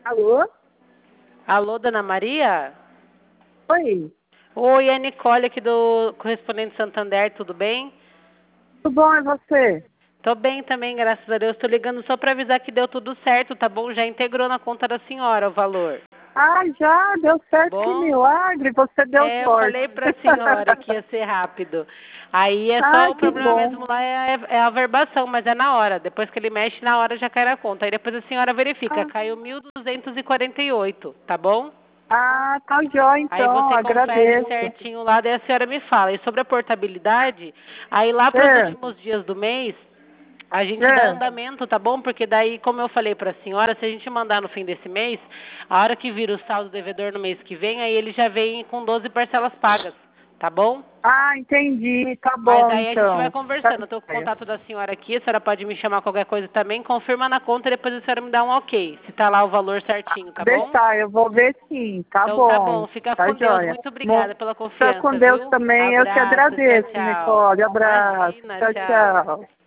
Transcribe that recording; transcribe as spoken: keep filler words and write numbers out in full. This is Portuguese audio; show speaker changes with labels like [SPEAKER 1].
[SPEAKER 1] Alô?
[SPEAKER 2] Alô, Dona Maria?
[SPEAKER 1] Oi.
[SPEAKER 2] Oi, é a Nicole aqui do Correspondente Santander, tudo bem?
[SPEAKER 1] Tudo bom, e você?
[SPEAKER 2] Tô bem também, graças a Deus. Tô ligando só para avisar que deu tudo certo, tá bom? Já integrou na conta da senhora o valor.
[SPEAKER 1] Ah, já deu
[SPEAKER 2] Tá
[SPEAKER 1] certo, que
[SPEAKER 2] bom?
[SPEAKER 1] milagre, você deu
[SPEAKER 2] É, eu
[SPEAKER 1] sorte.
[SPEAKER 2] falei pra senhora que ia ser rápido. Aí é
[SPEAKER 1] Ah,
[SPEAKER 2] só o
[SPEAKER 1] que
[SPEAKER 2] problema
[SPEAKER 1] bom.
[SPEAKER 2] mesmo lá é, é a averbação, mas é na hora. Depois que ele mexe, na hora já cai na conta. Aí depois a senhora verifica,
[SPEAKER 1] Ah,
[SPEAKER 2] caiu mil duzentos e quarenta e oito, tá bom?
[SPEAKER 1] ah, tá jóia
[SPEAKER 2] Aí
[SPEAKER 1] então,
[SPEAKER 2] você confere
[SPEAKER 1] agradeço.
[SPEAKER 2] certinho lá, daí a senhora me fala. E sobre a portabilidade, aí lá para os
[SPEAKER 1] É,
[SPEAKER 2] últimos dias do mês, a gente dá
[SPEAKER 1] é.
[SPEAKER 2] andamento, tá bom? Porque daí, como eu falei para a senhora, se a gente mandar no fim desse mês, a hora que vira o saldo devedor no mês que vem, aí ele já vem com doze parcelas pagas, tá bom?
[SPEAKER 1] Ah, entendi, tá
[SPEAKER 2] Mas
[SPEAKER 1] bom
[SPEAKER 2] aí a gente vai
[SPEAKER 1] então. Tá
[SPEAKER 2] conversando. Eu tô com o
[SPEAKER 1] jóia.
[SPEAKER 2] contato da senhora aqui, a senhora pode me chamar qualquer coisa também, confirma na conta e depois a senhora me dá um ok, se tá lá o valor certinho, tá bom?
[SPEAKER 1] Deixar, eu vou ver sim, tá
[SPEAKER 2] Então tá
[SPEAKER 1] bom.
[SPEAKER 2] bom, fica
[SPEAKER 1] Tá
[SPEAKER 2] com Deus.
[SPEAKER 1] jóia.
[SPEAKER 2] Muito
[SPEAKER 1] Mo-
[SPEAKER 2] obrigada pela
[SPEAKER 1] Fica com
[SPEAKER 2] confiança,
[SPEAKER 1] Deus
[SPEAKER 2] viu?
[SPEAKER 1] também, eu que
[SPEAKER 2] Abraço, tchau,
[SPEAKER 1] agradeço,
[SPEAKER 2] tchau.
[SPEAKER 1] Nicole. Abraço.
[SPEAKER 2] Imagina,
[SPEAKER 1] Tchau,
[SPEAKER 2] tchau.
[SPEAKER 1] tchau.